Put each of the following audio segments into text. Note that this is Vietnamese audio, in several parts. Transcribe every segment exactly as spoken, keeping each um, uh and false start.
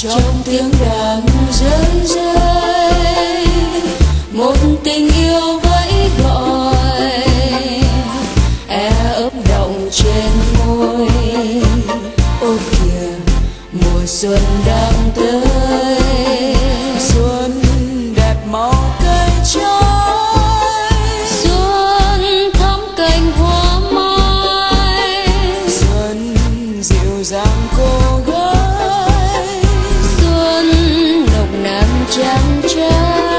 trong tiếng đàn rơi rơi, một tình yêu vẫy gọi e ấp động trên môi. Ôi kìa mùa xuân đang tới, xuân đẹp màu cây trái, xuân thắm cành hoa mai, xuân dịu dàng cô gái, xuân nồng nàn chàng trai.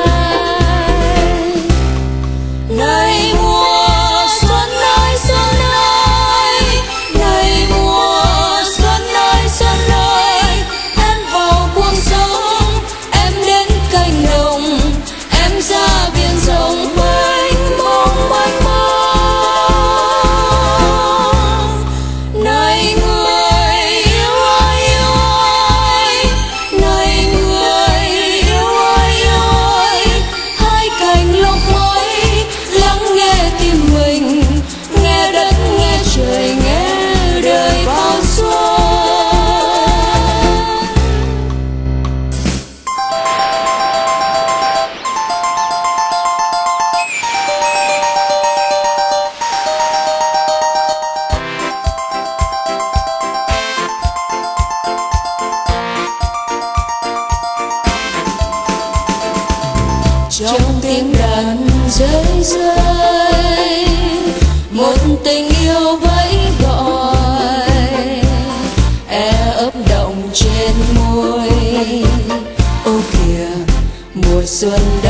Này mùa xuân ơi xuân ơi, này mùa xuân ơi xuân ơi, em vào cuộc sống, em đến cánh đồng, em ra biển rộng mênh mông mênh mông. Này người yêu ơi yêu ơi, này người yêu ơi yêu ơi, hai cành lộc mới lắng nghe tim mình, nghe đất nghe trời nghe đời bao xuân. Trong tiếng đàn rơi rơi, một tình yêu vẫy gọi e ấp động trên môi. Ô kìa mùa xuân